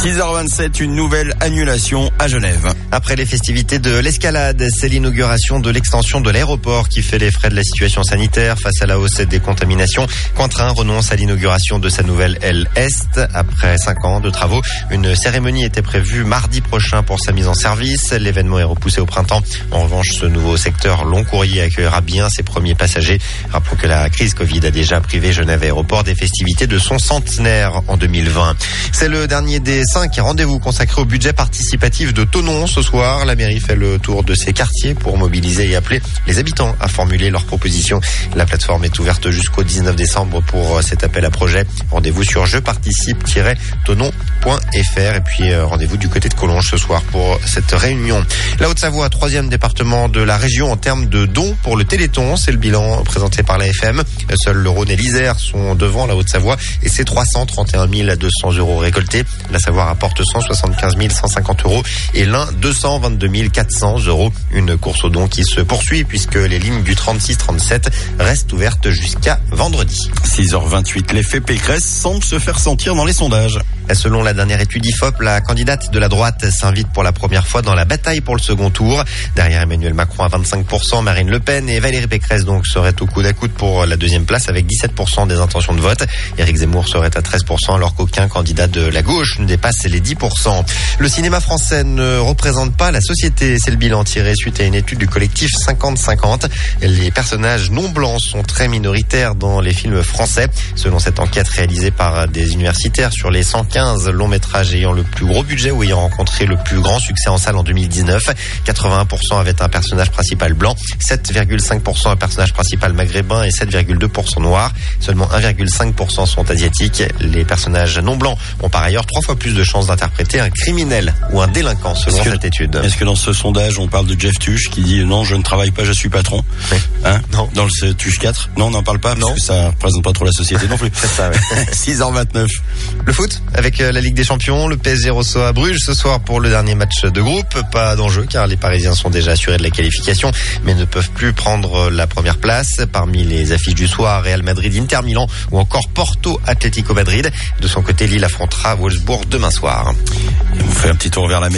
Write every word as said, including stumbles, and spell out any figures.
six heures vingt-sept, une nouvelle annulation à Genève. Après les festivités de l'Escalade, c'est l'inauguration de l'extension de l'aéroport qui fait les frais de la situation sanitaire face à la hausse des contaminations. Cointrin renonce à l'inauguration de sa nouvelle aile Est. Après cinq ans de travaux, une cérémonie était prévue mardi prochain pour sa mise en service. L'événement est repoussé au printemps. En revanche, ce nouveau secteur long courrier accueillera bien ses premiers passagers. Rappelons que la crise Covid a déjà privé Genève Aéroport des festivités de son centenaire en deux mille vingt. C'est le dernier des cinq rendez-vous consacrés au budget participatif de Thonon. Ce soir, la mairie fait le tour de ses quartiers pour mobiliser et appeler les habitants à formuler leurs propositions. La plateforme est ouverte jusqu'au dix-neuf décembre pour cet appel à projet. Rendez-vous sur je participe tiret thonon point f r et puis rendez-vous du côté de Collonges ce soir pour cette réunion. La Haute-Savoie, troisième département de la région en termes de dons pour le Téléthon. C'est le bilan présenté par l'A F M. Seuls le Rhône et l'Isère sont devant la Haute-Savoie et c'est trois cent trente et un mille deux cents euros récoltés. La Savoie rapporte cent soixante-quinze mille cent cinquante euros et l'Ain deux cent vingt-deux mille quatre cents euros. Une course aux dons qui se poursuit puisque les lignes du trente-six trente-sept restent ouvertes jusqu'à vendredi. six heures vingt-huit, l'effet Pécresse semble se faire sentir dans les sondages. Selon la dernière étude I F O P, la candidate de la droite s'invite pour la première fois dans la bataille pour le second tour. Derrière Emmanuel Macron à vingt-cinq pour cent, Marine Le Pen et Valérie Pécresse donc seraient au coude à coude pour la deuxième place avec dix-sept pour cent des intentions de vote. Éric Zemmour serait à treize pour cent alors qu'aucun candidat de la gauche ne dépasse les dix pour cent. Le cinéma français ne représente pas la société. C'est le bilan tiré suite à une étude du collectif cinquante cinquante. Les personnages non blancs sont très minoritaires dans les films français. Selon cette enquête réalisée par des universitaires sur les cent quinze longs métrages ayant le plus gros budget ou ayant rencontré le plus grand succès en salle en deux mille dix-neuf, quatre-vingt-un pour cent avaient un personnage principal blanc, sept virgule cinq pour cent un personnage principal maghrébin et sept virgule deux pour cent noir. Seulement un virgule cinq pour cent sont asiatiques. Les personnages non blancs ont par ailleurs trois fois plus de chances d'interpréter un criminel ou un délinquant selon est-ce que, cette étude. Est-ce que dans ce sondage on parle de Jeff Tuch qui dit non, je ne travaille pas, je suis patron? Oui. Hein? Non. Dans le Tuch quatre? Non, on n'en parle pas parce non. que ça représente pas trop la société non plus. C'est ça, ouais. six heures vingt-neuf. Le foot avec la Ligue des Champions, le P S G reçoit à Bruges ce soir pour le dernier match de groupe. Pas d'enjeu car les Parisiens sont déjà assurés de la qualification mais ne peuvent plus prendre la première place. Parmi les affiches du soir, Real Madrid, Inter Milan ou encore Porto, Atlético Madrid. De son côté, Lille affrontera Wolfsburg demain soir. On fait un petit tour vers la